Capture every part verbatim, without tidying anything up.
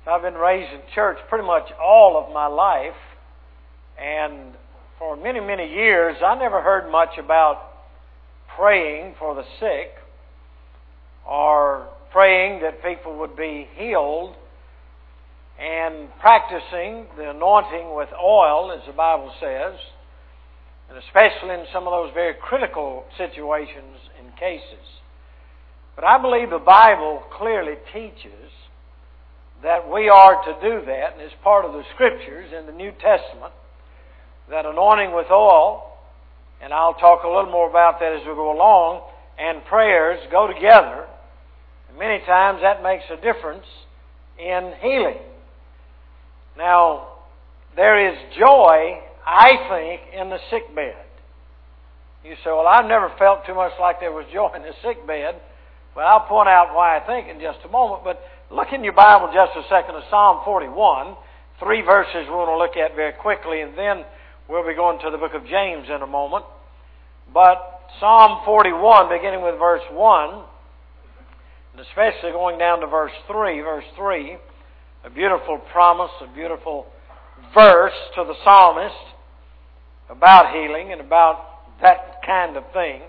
I've been raised in church pretty much all of my life, and for many, many years I never heard much about praying for the sick or praying that people would be healed and practicing the anointing with oil, as the Bible says, and especially in some of those very critical situations and cases. But I believe the Bible clearly teaches that we are to do that, and it's part of the Scriptures in the New Testament, that anointing with oil, and I'll talk a little more about that as we go along, and prayers go together. And many times that makes a difference in healing. Now, there is joy, I think, in the sick bed. You say, well, I've never felt too much like there was joy in the sick bed. Well, I'll point out why I think in just a moment, but look in your Bible just a second to Psalm forty-one. Three verses we want to look at very quickly, and then we'll be going to the book of James in a moment. But Psalm forty-one, beginning with verse one, and especially going down to verse three, verse three, a beautiful promise, a beautiful verse to the psalmist about healing and about that kind of thing.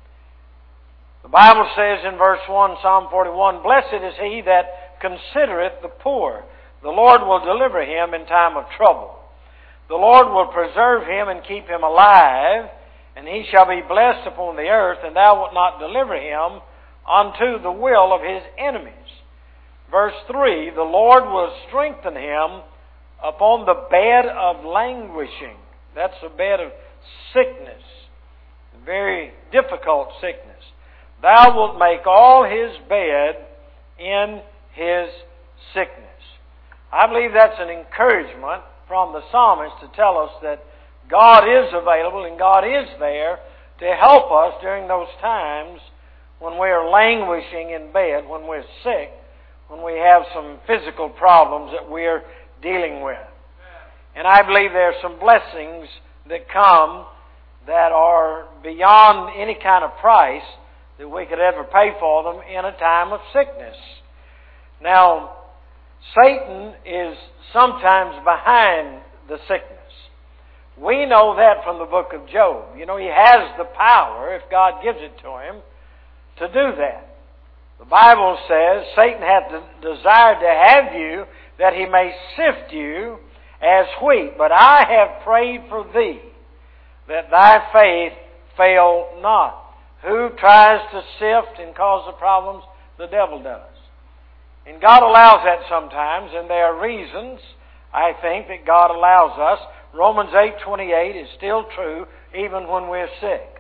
The Bible says in verse one, Psalm forty-one, "Blessed is he that considereth the poor. The Lord will deliver him in time of trouble. The Lord will preserve him and keep him alive, and he shall be blessed upon the earth, and thou wilt not deliver him unto the will of his enemies." Verse three, "The Lord will strengthen him upon the bed of languishing." That's a bed of sickness, very difficult sickness. "Thou wilt make all his bed in his sickness." I believe that's an encouragement from the psalmist to tell us that God is available and God is there to help us during those times when we are languishing in bed, when we're sick, when we have some physical problems that we're dealing with. And I believe there are some blessings that come that are beyond any kind of price that we could ever pay for them in a time of sickness. Now, Satan is sometimes behind the sickness. We know that from the book of Job. You know, he has the power, if God gives it to him, to do that. The Bible says, "Satan hath desired to have you, that he may sift you as wheat. But I have prayed for thee, that thy faith fail not." Who tries to sift and cause the problems? The devil does. And God allows that sometimes, and there are reasons, I think, that God allows us. Romans eight twenty-eight is still true even when we're sick.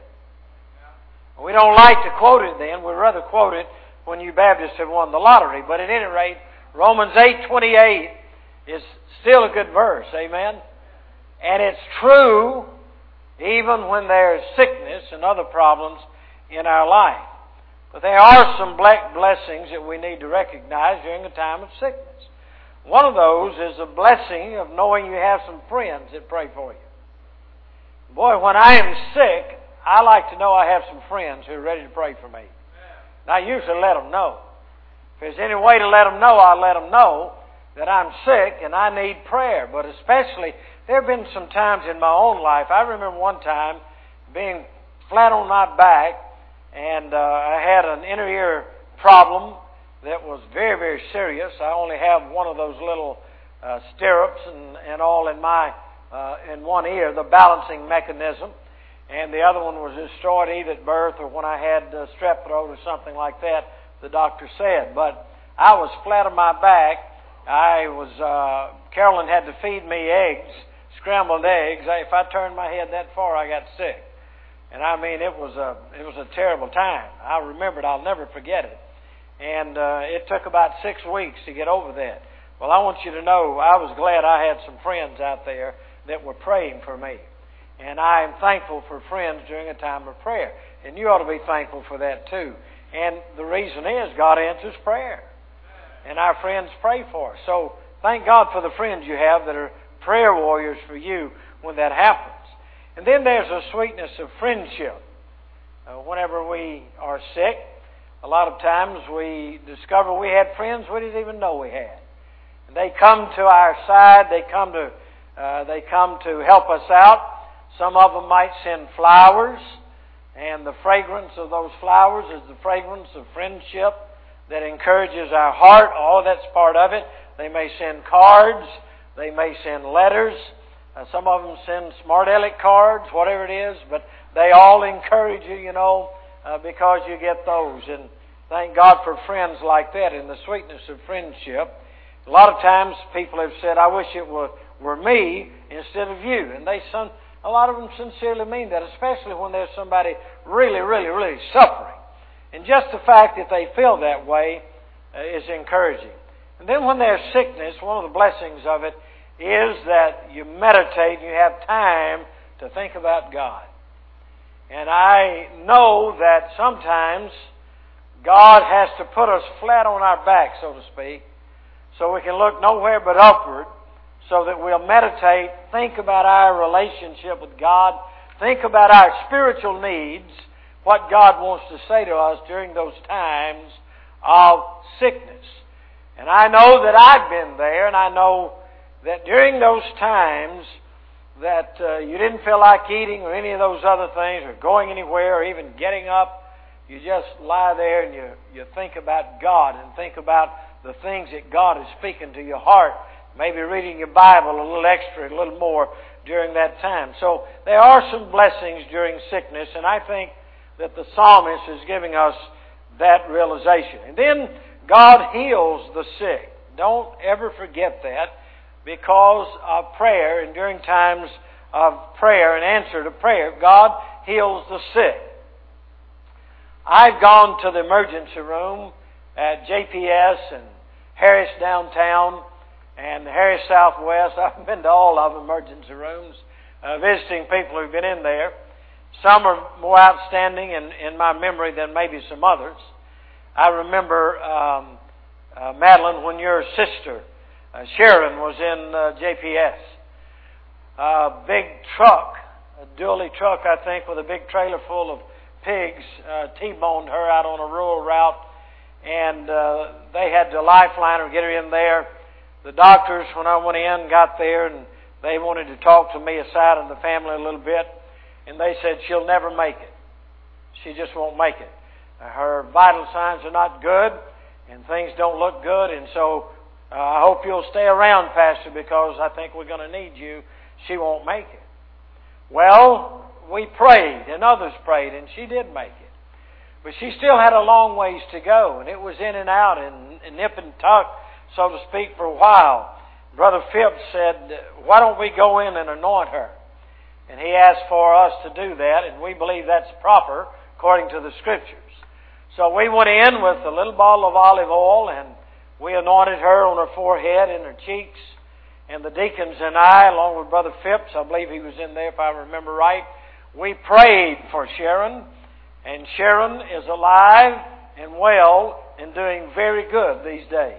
We don't like to quote it then. We'd rather quote it when you Baptists have won the lottery. But at any rate, Romans eight twenty-eight is still a good verse. Amen? And it's true even when there's sickness and other problems in our life. But there are some blessings that we need to recognize during a time of sickness. One of those is the blessing of knowing you have some friends that pray for you. Boy, when I am sick, I like to know I have some friends who are ready to pray for me. And I usually let them know. If there's any way to let them know, I'll let them know that I'm sick and I need prayer. But especially, there have been some times in my own life. I remember one time being flat on my back, and uh, I had an inner ear problem that was very, very serious. I only have one of those little uh, stirrups and, and all in my uh, in one ear, the balancing mechanism, and the other one was destroyed either at birth or when I had uh, strep throat or something like that, the doctor said. But I was flat on my back. I was uh, Carolyn had to feed me eggs, scrambled eggs. If I turned my head that far, I got sick. And I mean, it was a it was a terrible time. I remember it. I'll never forget it. And uh, it took about six weeks to get over that. Well, I want you to know, I was glad I had some friends out there that were praying for me. And I am thankful for friends during a time of prayer. And you ought to be thankful for that too. And the reason is God answers prayer. And our friends pray for us. So thank God for the friends you have that are prayer warriors for you when that happens. And then there's a sweetness of friendship. Uh, whenever we are sick, a lot of times we discover we had friends we didn't even know we had. And they come to our side. They come to uh, they come to help us out. Some of them might send flowers, and the fragrance of those flowers is the fragrance of friendship that encourages our heart. All that's part of it. They may send cards. They may send letters. Uh, some of them send smart aleck cards, whatever it is, but they all encourage you, you know, uh, because you get those. And thank God for friends like that and the sweetness of friendship. A lot of times people have said, I wish it were, were me instead of you. And they some, a lot of them sincerely mean that, especially when there's somebody really, really, really suffering. And just the fact that they feel that way uh, is encouraging. And then when there's sickness, one of the blessings of it is that you meditate and you have time to think about God. And I know that sometimes God has to put us flat on our back, so to speak, so we can look nowhere but upward, so that we'll meditate, think about our relationship with God, think about our spiritual needs, what God wants to say to us during those times of sickness. And I know that I've been there, and I know that during those times that uh, you didn't feel like eating or any of those other things, or going anywhere, or even getting up, you just lie there and you, you think about God and think about the things that God is speaking to your heart. Maybe reading your Bible a little extra, a little more during that time. So there are some blessings during sickness, and I think that the psalmist is giving us that realization. And then God heals the sick. Don't ever forget that, because of prayer, and during times of prayer and answer to prayer, God heals the sick. I've gone to the emergency room at J P S and Harris Downtown and Harris Southwest. I've been to all of them, emergency rooms, uh, visiting people who've been in there. Some are more outstanding in, in my memory than maybe some others. I remember um, uh, Madeline, when your sister uh, Sharon was in uh, J P S. A big truck, a dually truck, I think, with a big trailer full of pigs, uh, T-boned her out on a rural route, and uh, they had to lifeline her, get her in there. The doctors, when I went in, got there, and they wanted to talk to me aside and the family a little bit, and they said, she'll never make it. She just won't make it. Her vital signs are not good, and things don't look good, and so uh, I hope you'll stay around, Pastor, because I think we're going to need you. She won't make it. Well, we prayed, and others prayed, and she did make it. But she still had a long ways to go, and it was in and out, and, and nip and tuck, so to speak, for a while. Brother Phipps said, why don't we go in and anoint her? And he asked for us to do that, and we believe that's proper according to the Scriptures. So we went in with a little bottle of olive oil, and we anointed her on her forehead and her cheeks. And the deacons and I, along with Brother Phipps, I believe he was in there if I remember right, we prayed for Sharon. And Sharon is alive and well and doing very good these days.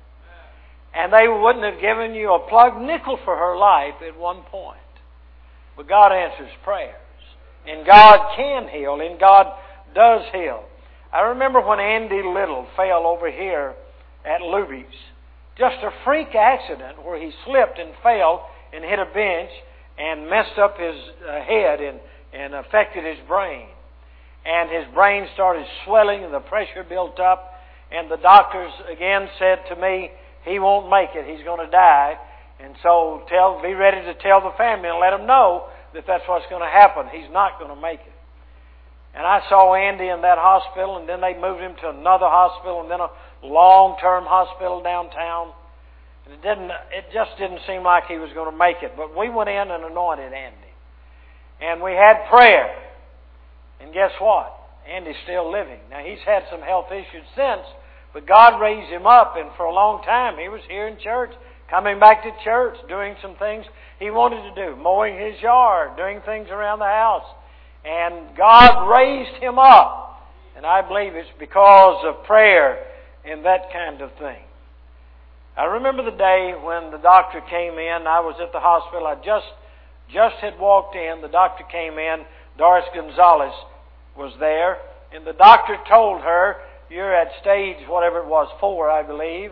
And they wouldn't have given you a plug nickel for her life at one point. But God answers prayers. And God can heal, and God does heal. I remember when Andy Little fell over here at Luby's. Just a freak accident where he slipped and fell and hit a bench and messed up his uh, head and, and affected his brain. And his brain started swelling and the pressure built up. And the doctors again said to me, he won't make it. He's going to die. And so tell, be ready to tell the family and let them know that that's what's going to happen. He's not going to make it. And I saw Andy in that hospital, and then they moved him to another hospital, and then a long-term hospital downtown. And it didn't, it just didn't seem like he was going to make it. But we went in and anointed Andy. And we had prayer. And guess what? Andy's still living. Now, he's had some health issues since, but God raised him up, and for a long time he was here in church, coming back to church, doing some things he wanted to do, mowing his yard, doing things around the house. And God raised him up. And I believe it's because of prayer and that kind of thing. I remember the day when the doctor came in. I was at the hospital. I just, just had walked in. The doctor came in. Doris Gonzalez was there. And the doctor told her, you're at stage whatever it was, four, I believe.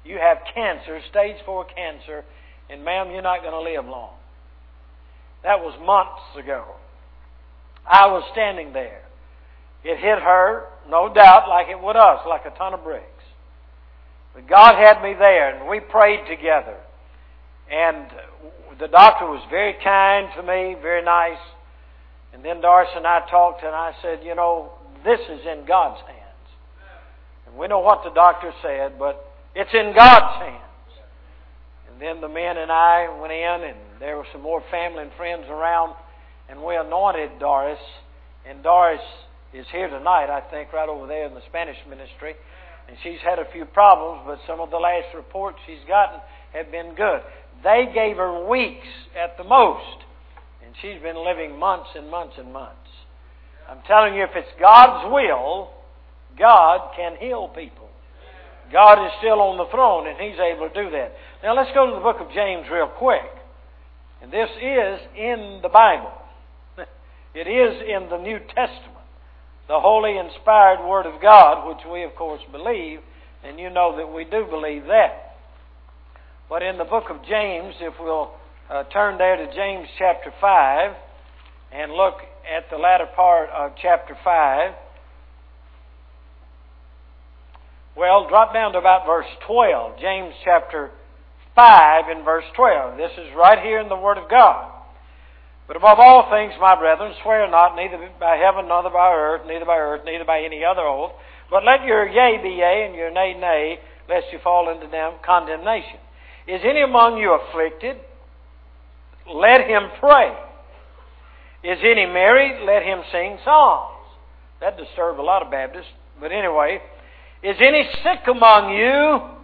you have cancer, stage four cancer, and ma'am, you're not going to live long. That was months ago. I was standing there. It hit her, no doubt, like it would us, like a ton of bricks. But God had me there, and we prayed together. And the doctor was very kind to me, very nice. And then Doris and I talked, and I said, you know, this is in God's hands. And we know what the doctor said, but it's in God's hands. And then the men and I went in, and there were some more family and friends around, and we anointed Doris. And Doris is here tonight, I think, right over there in the Spanish ministry. And she's had a few problems, but some of the last reports she's gotten have been good. They gave her weeks at the most, and she's been living months and months and months. I'm telling you, if it's God's will, God can heal people. God is still on the throne, and He's able to do that. Now let's go to the book of James real quick. And this is in the Bible. It is in the New Testament, the holy, inspired Word of God, which we, of course, believe, and you know that we do believe that. But in the book of James, if we'll uh, turn there to James chapter five and look at the latter part of chapter five, well, drop down to about verse twelve. James chapter five and verse twelve. This is right here in the Word of God. But above all things, my brethren, swear not, neither by heaven, nor by earth, neither by earth, neither by any other oath, but let your yea be yea, and your nay, nay, lest you fall into damn condemnation. Is any among you afflicted? Let him pray. Is any married? Let him sing psalms. That disturbed a lot of Baptists. But anyway, is any sick among you?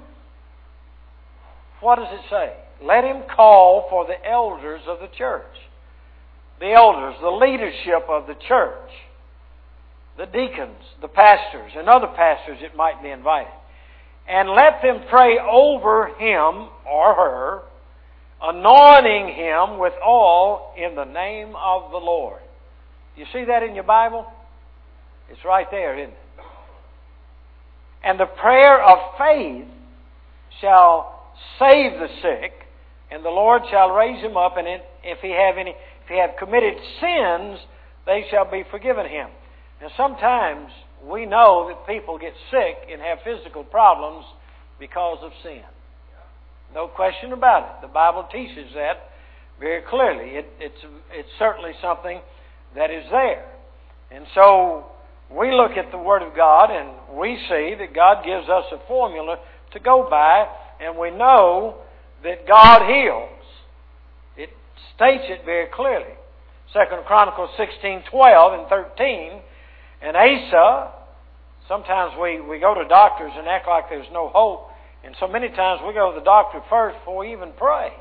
What does it say? Let him call for the elders of the church. The elders, the leadership of the church. The deacons, the pastors, and other pastors that might be invited. And let them pray over him or her, anointing him with oil in the name of the Lord. You see that in your Bible? It's right there, isn't it? And the prayer of faith shall save the sick, and the Lord shall raise him up, and if he have any, if he have committed sins, they shall be forgiven him. Now sometimes we know that people get sick and have physical problems because of sin. No question about it. The Bible teaches that very clearly. It, it's, it's certainly something that is there. And so we look at the Word of God and we see that God gives us a formula to go by, and we know that God heals. It states it very clearly. Second Chronicles sixteen, twelve and thirteen. And Asa, sometimes we, we go to doctors and act like there's no hope. And so many times we go to the doctor first before we even pray.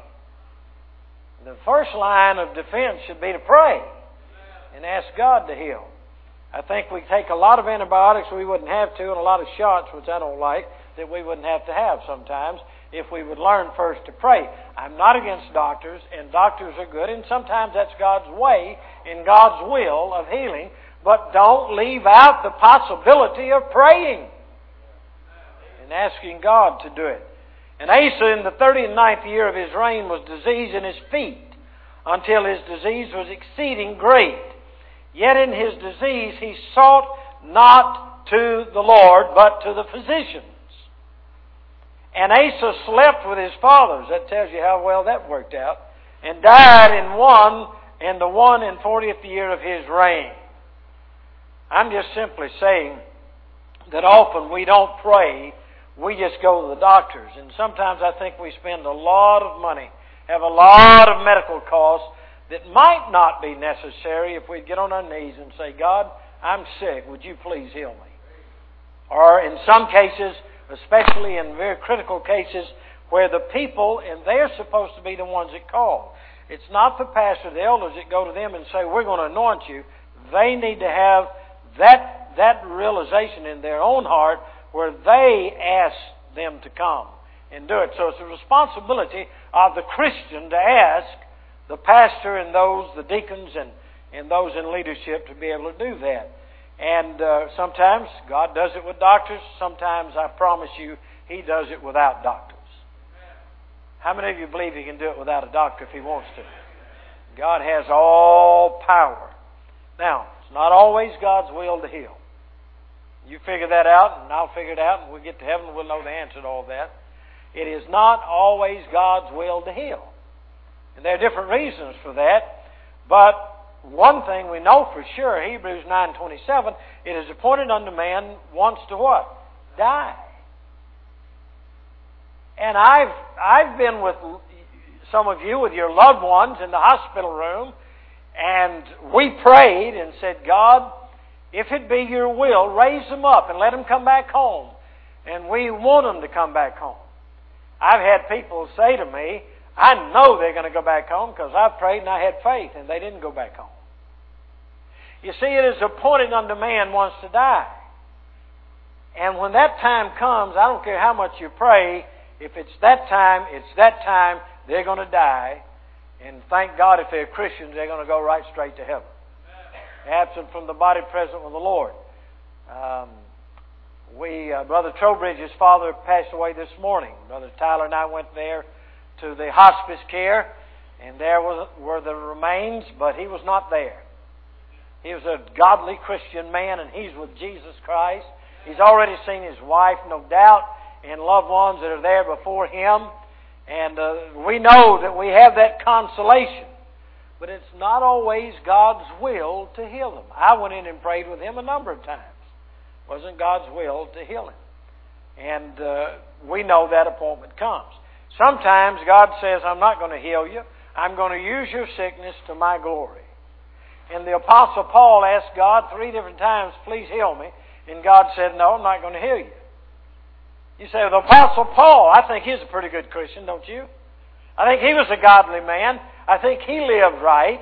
The first line of defense should be to pray and ask God to heal. I think we take a lot of antibiotics we wouldn't have to, and a lot of shots, which I don't like, that we wouldn't have to have sometimes if we would learn first to pray. I'm not against doctors, and doctors are good, and sometimes that's God's way and God's will of healing. But don't leave out the possibility of praying and asking God to do it. And Asa, in the thirty-ninth year of his reign, was diseased in his feet, until his disease was exceeding great. Yet in his disease he sought not to the Lord, but to the physicians. And Asa slept with his fathers. That tells you how well that worked out. And died in one, in the one and fortieth year of his reign. I'm just simply saying that often we don't pray, we just go to the doctors. And sometimes I think we spend a lot of money, have a lot of medical costs that might not be necessary if we get on our knees and say, God, I'm sick, would you please heal me? Or in some cases, especially in very critical cases, where the people, and they're supposed to be the ones that call. It's not the pastor, the elders that go to them and say, we're going to anoint you. They need to have that, that realization in their own heart where they ask them to come and do it. So it's a responsibility of the Christian to ask the pastor and those, the deacons and, and those in leadership to be able to do that. And uh, sometimes God does it with doctors. Sometimes, I promise you, He does it without doctors. How many of you believe He can do it without a doctor if He wants to? God has all power. Now, it's not always God's will to heal. You figure that out, and I'll figure it out, and we'll get to heaven and we'll know the answer to all that. It is not always God's will to heal. And there are different reasons for that. But one thing we know for sure, Hebrews nine twenty-seven, it is appointed unto man once to what? Die. And I've I've been with some of you, with your loved ones in the hospital room, and we prayed and said, God, if it be your will, raise them up and let them come back home. And we want them to come back home. I've had people say to me, I know they're going to go back home because I prayed and I had faith, and they didn't go back home. You see, it is appointed unto man once to die. And when that time comes, I don't care how much you pray, if it's that time, it's that time, they're going to die. And thank God if they're Christians, they're going to go right straight to heaven. Absent from the body, present with the Lord. Um, we, uh, Brother Trowbridge's father passed away this morning. Brother Tyler and I went there to the hospice care, and there was, were the remains, but he was not there. He was a godly Christian man, and he's with Jesus Christ. He's already seen his wife, no doubt, and loved ones that are there before him. And uh, we know that we have that consolation. But it's not always God's will to heal them. I went in and prayed with him a number of times. It wasn't God's will to heal him. And uh, we know that appointment comes. Sometimes God says, I'm not going to heal you. I'm going to use your sickness to my glory. And the Apostle Paul asked God three different times, please heal me. And God said, no, I'm not going to heal you. You say, well, the Apostle Paul, I think he's a pretty good Christian, don't you? I think he was a godly man. I think he lived right.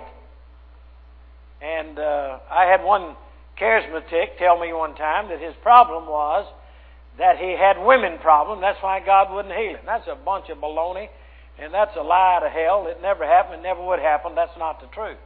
And uh, I had one charismatic tell me one time that his problem was that he had women problem. That's why God wouldn't heal him. That's a bunch of baloney, and that's a lie to hell. It never happened. It never would happen. That's not the truth.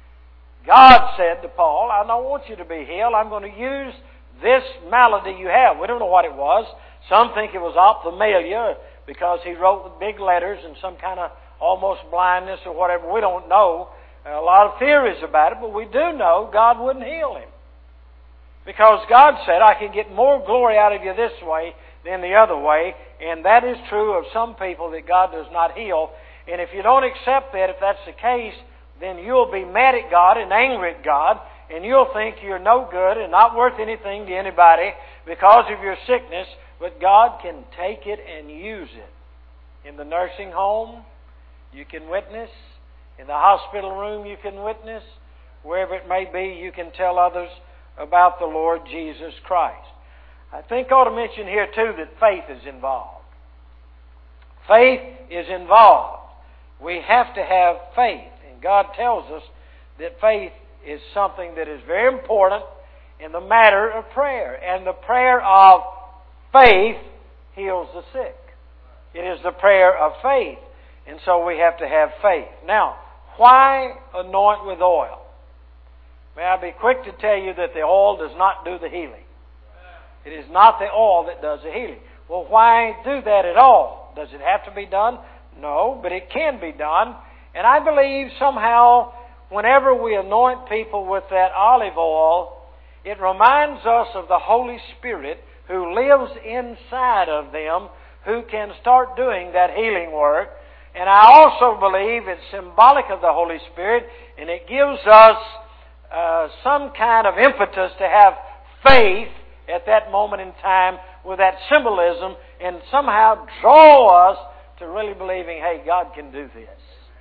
God said to Paul, I don't want you to be healed. I'm going to use this malady you have. We don't know what it was. Some think it was ophthalmia because he wrote with big letters and some kind of almost blindness or whatever. We don't know. A lot of theories about it, but we do know God wouldn't heal him. Because God said, I can get more glory out of you this way than the other way. And that is true of some people that God does not heal. And if you don't accept that, if that's the case, then you'll be mad at God and angry at God. And you'll think you're no good and not worth anything to anybody because of your sickness. But God can take it and use it. In the nursing home, you can witness. In the hospital room, you can witness. Wherever it may be, you can tell others about the Lord Jesus Christ. I think I ought to mention here too that faith is involved. Faith is involved. We have to have faith. And God tells us that faith is something that is very important in the matter of prayer. And the prayer of faith heals the sick. It is the prayer of faith. And so we have to have faith. Now, why anoint with oil? May I be quick to tell you that the oil does not do the healing. It is not the oil that does the healing. Well, why do that at all? Does it have to be done? No, but it can be done. And I believe somehow whenever we anoint people with that olive oil, it reminds us of the Holy Spirit who lives inside of them, who can start doing that healing work. And I also believe it's symbolic of the Holy Spirit, and it gives us uh, some kind of impetus to have faith at that moment in time with that symbolism, and somehow draw us to really believing, hey, God can do this.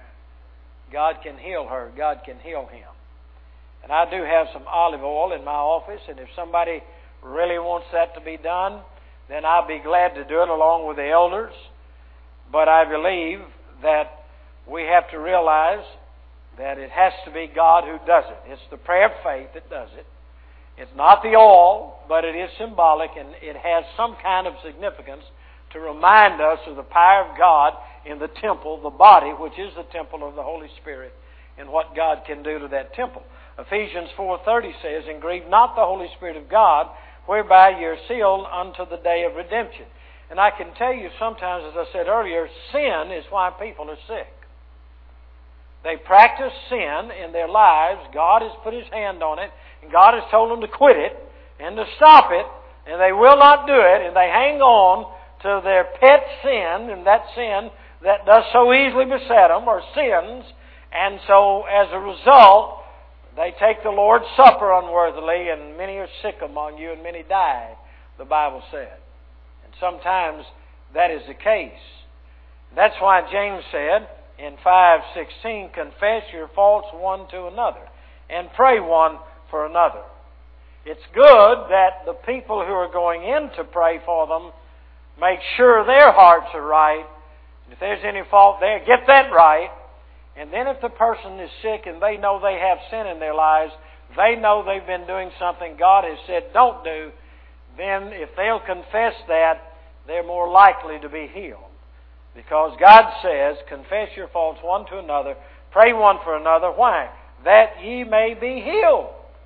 God can heal her. God can heal him. And I do have some olive oil in my office, and if somebody really wants that to be done, then I'll be glad to do it along with the elders. But I believe that we have to realize that it has to be God who does it. It's the prayer of faith that does it. It's not the oil, but it is symbolic, and it has some kind of significance to remind us of the power of God in the temple, the body, which is the temple of the Holy Spirit, and what God can do to that temple. Ephesians four thirty says, and grieve not the Holy Spirit of God, whereby ye are sealed unto the day of redemption. And I can tell you sometimes, as I said earlier, sin is why people are sick. They practice sin in their lives. God has put His hand on it, and God has told them to quit it and to stop it, and they will not do it, and they hang on to their pet sin, and that sin that does so easily beset them, or sins, and so as a result, they take the Lord's Supper unworthily, and many are sick among you, and many die, the Bible said. And sometimes that is the case. That's why James said in five sixteen, confess your faults one to another, and pray one for another. It's good that the people who are going in to pray for them make sure their hearts are right. If there's any fault there, get that right. And then if the person is sick and they know they have sin in their lives, they know they've been doing something God has said don't do, then if they'll confess that, they're more likely to be healed. Because God says, confess your faults one to another, pray one for another. Why? That ye may be healed.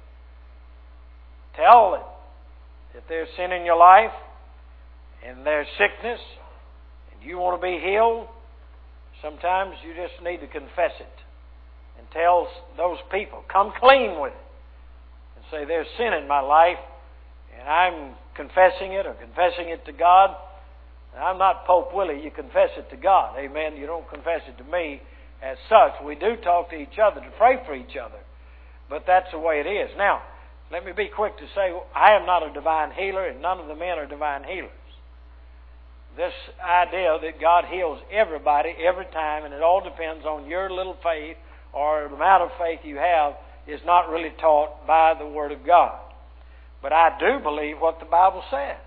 Tell it. If there's sin in your life, and there's sickness, and you want to be healed, sometimes you just need to confess it. And tell those people, come clean with it. And say, there's sin in my life, and I'm confessing it, or confessing it to God. And I'm not Pope Willie, you confess it to God. Amen. You don't confess it to me as such. We do talk to each other, to pray for each other. But that's the way it is. Now, let me be quick to say, I am not a divine healer, and none of the men are divine healers. This idea that God heals everybody every time, and it all depends on your little faith or the amount of faith you have, is not really taught by the Word of God. But I do believe what the Bible says.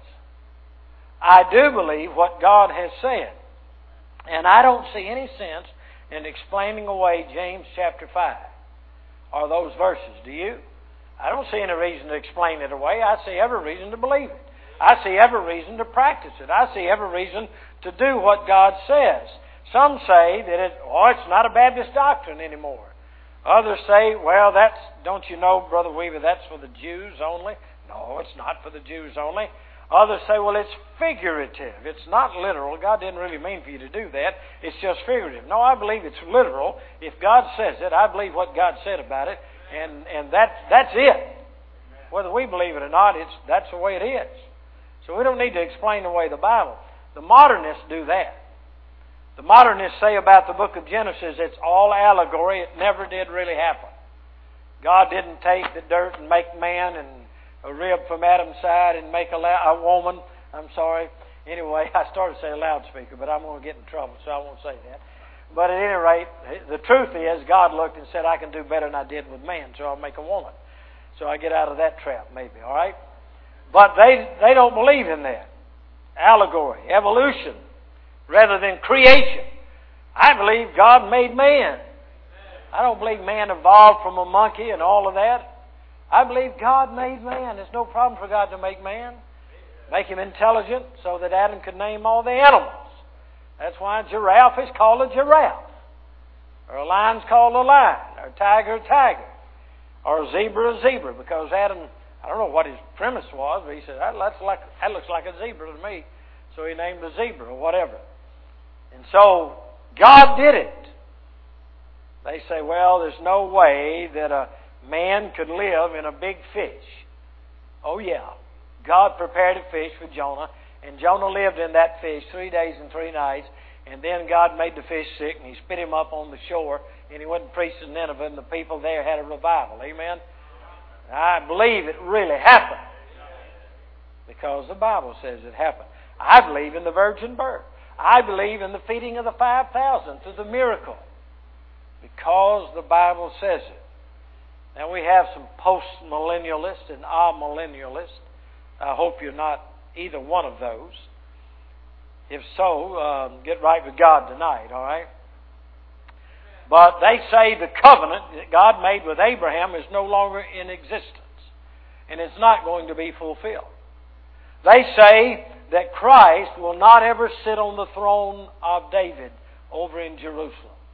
I do believe what God has said. And I don't see any sense in explaining away James chapter five or those verses. Do you? I don't see any reason to explain it away. I see every reason to believe it. I see every reason to practice it. I see every reason to do what God says. Some say that it, oh, it's not a Baptist doctrine anymore. Others say, well, that's, don't you know, Brother Weaver, that's for the Jews only. No, it's not for the Jews only. Others say, well, it's figurative. It's not literal. God didn't really mean for you to do that. It's just figurative. No, I believe it's literal. If God says it, I believe what God said about it, and, and that, that's it. Whether we believe it or not, it's, that's the way it is. So we don't need to explain away the Bible. The modernists do that. The modernists say about the book of Genesis, it's all allegory. It never did really happen. God didn't take the dirt and make man and a rib from Adam's side and make a, la- a woman. I'm sorry. Anyway, I started to say a loudspeaker, but I'm going to get in trouble, so I won't say that. But at any rate, the truth is, God looked and said, I can do better than I did with man, so I'll make a woman. So I get out of that trap, maybe, all right? But they they don't believe in that. Allegory, evolution, rather than creation. I believe God made man. I don't believe man evolved from a monkey and all of that. I believe God made man. There's no problem for God to make man. Make him intelligent so that Adam could name all the animals. That's why a giraffe is called a giraffe. Or a lion's called a lion. Or a tiger a tiger. Or a zebra a zebra. Because Adam, I don't know what his premise was, but he said, that looks like, that looks like a zebra to me. So he named a zebra or whatever. And so God did it. They say, well, there's no way that a man could live in a big fish. Oh yeah. God prepared a fish for Jonah, and Jonah lived in that fish three days and three nights, and then God made the fish sick, and he spit him up on the shore, and he went and preached in Nineveh, and the people there had a revival. Amen? I believe it really happened, because the Bible says it happened. I believe in the virgin birth. I believe in the feeding of the five thousand through the miracle, because the Bible says it. Now we have some post-millennialists and amillennialists. I hope you're not either one of those. If so, um, get right with God tonight, all right? But they say the covenant that God made with Abraham is no longer in existence, and it's not going to be fulfilled. They say that Christ will not ever sit on the throne of David over in Jerusalem.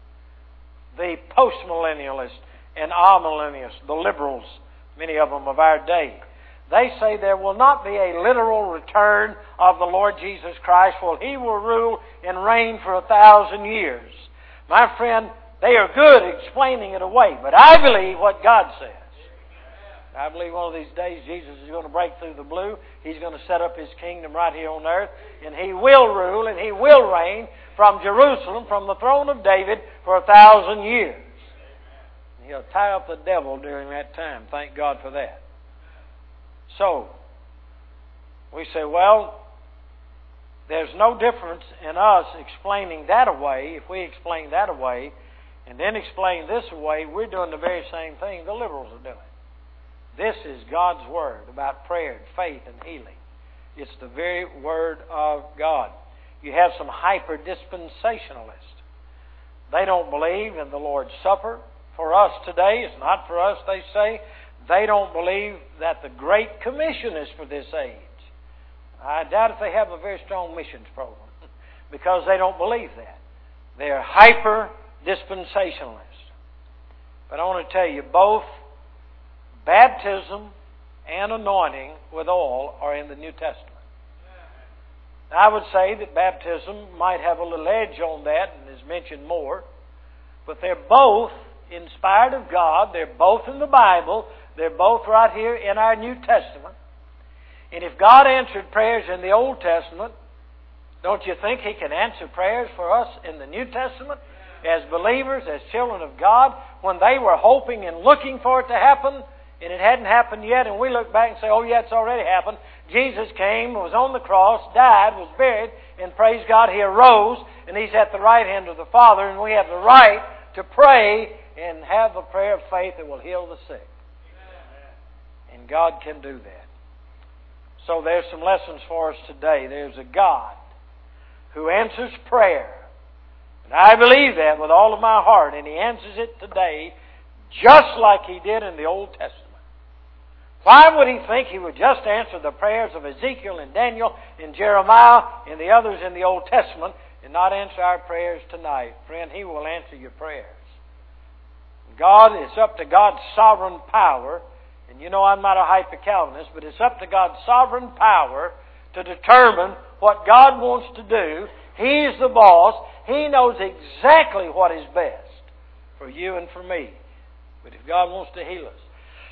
The postmillennialists and amillennialists, the liberals, many of them of our day, They say there will not be a literal return of the Lord Jesus Christ, for He will rule and reign for a thousand years. My friend, they are good at explaining it away, but I believe what God says. I believe one of these days Jesus is going to break through the blue. He's going to set up His kingdom right here on earth, and He will rule and He will reign from Jerusalem, from the throne of David, for a thousand years. He'll tie up the devil during that time. Thank God for that. So, we say, well, there's no difference in us explaining that away. If we explain that away and then explain this away, we're doing the very same thing the liberals are doing. This is God's Word about prayer and faith and healing. It's the very Word of God. You have some hyper-dispensationalists. They don't believe in the Lord's Supper. For us today, it's not for us, they say. They don't believe that the Great Commission is for this age. I doubt if they have a very strong missions program because they don't believe that. They're hyper-dispensationalists. But I want to tell you, both baptism and anointing with oil are in the New Testament. I would say that baptism might have a little edge on that and is mentioned more, but they're both inspired of God. They're both in the Bible. They're both right here in our New Testament. And if God answered prayers in the Old Testament, don't you think He can answer prayers for us in the New Testament as believers, as children of God, when they were hoping and looking for it to happen and it hadn't happened yet, and we look back and say, oh yeah, it's already happened. Jesus came, was on the cross, died, was buried, and praise God, He arose, and He's at the right hand of the Father, and we have the right to pray and have a prayer of faith that will heal the sick. And God can do that. So there's some lessons for us today. There's a God who answers prayer. And I believe that with all of my heart, and He answers it today just like He did in the Old Testament. Why would He think He would just answer the prayers of Ezekiel and Daniel and Jeremiah and the others in the Old Testament and not answer our prayers tonight? Friend, He will answer your prayers. God, it's up to God's sovereign power, and you know I'm not a hyper-Calvinist, but it's up to God's sovereign power to determine what God wants to do. He's the boss. He knows exactly what is best for you and for me. But if God wants to heal us,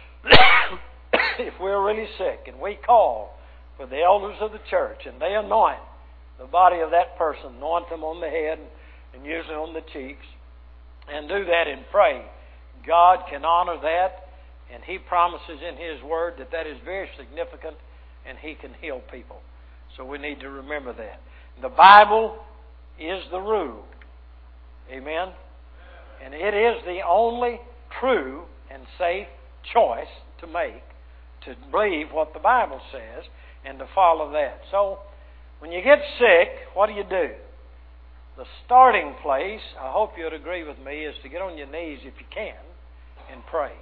if we're really sick and we call for the elders of the church and they anoint the body of that person, anoint them on the head and usually on the cheeks, and do that and pray, God can honor that, and He promises in His Word that that is very significant and He can heal people. So we need to remember that. The Bible is the rule. Amen? And it is the only true and safe choice to make, to believe what the Bible says and to follow that. So, when you get sick, what do you do? The starting place, I hope you'd agree with me, is to get on your knees if you can and pray.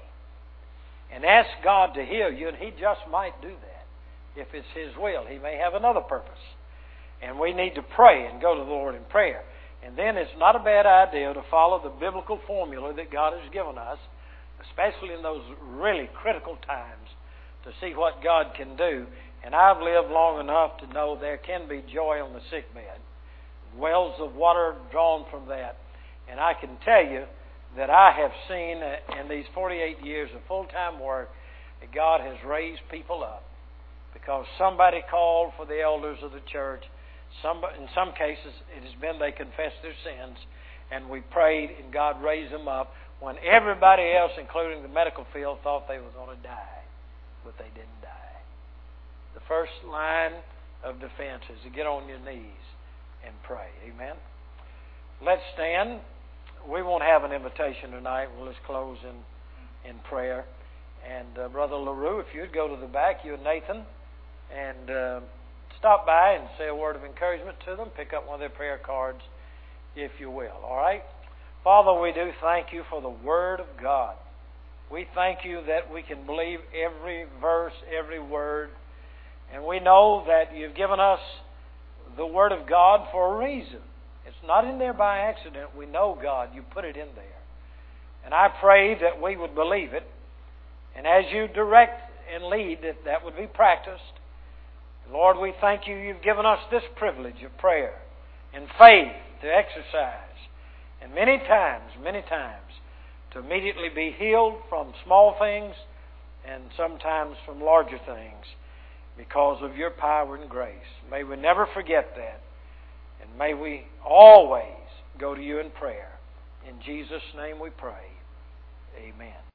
And ask God to heal you, and He just might do that. If it's His will, He may have another purpose. And we need to pray and go to the Lord in prayer. And then it's not a bad idea to follow the biblical formula that God has given us, especially in those really critical times, to see what God can do. And I've lived long enough to know there can be joy on the sick bed. Wells of water drawn from that. And I can tell you that I have seen in these forty-eight years of full-time work that God has raised people up because somebody called for the elders of the church. Some, in some cases, it has been they confessed their sins, and we prayed, and God raised them up when everybody else, including the medical field, thought they were going to die, but they didn't die. The first line of defense is to get on your knees and pray. Amen? Let's stand. We won't have an invitation tonight. We'll just close in, in prayer. And uh, Brother LaRue, if you'd go to the back, you and Nathan, and uh, stop by and say a word of encouragement to them. Pick up one of their prayer cards, if you will. All right? Father, we do thank You for the Word of God. We thank You that we can believe every verse, every word. And we know that You've given us the Word of God for a reason. It's not in there by accident. We know, God, You put it in there. And I pray that we would believe it. And as You direct and lead that that would be practiced. Lord, we thank You, You've given us this privilege of prayer and faith to exercise. And many times, many times, to immediately be healed from small things and sometimes from larger things because of Your power and grace. May we never forget that. And may we always go to You in prayer. In Jesus' name we pray. Amen.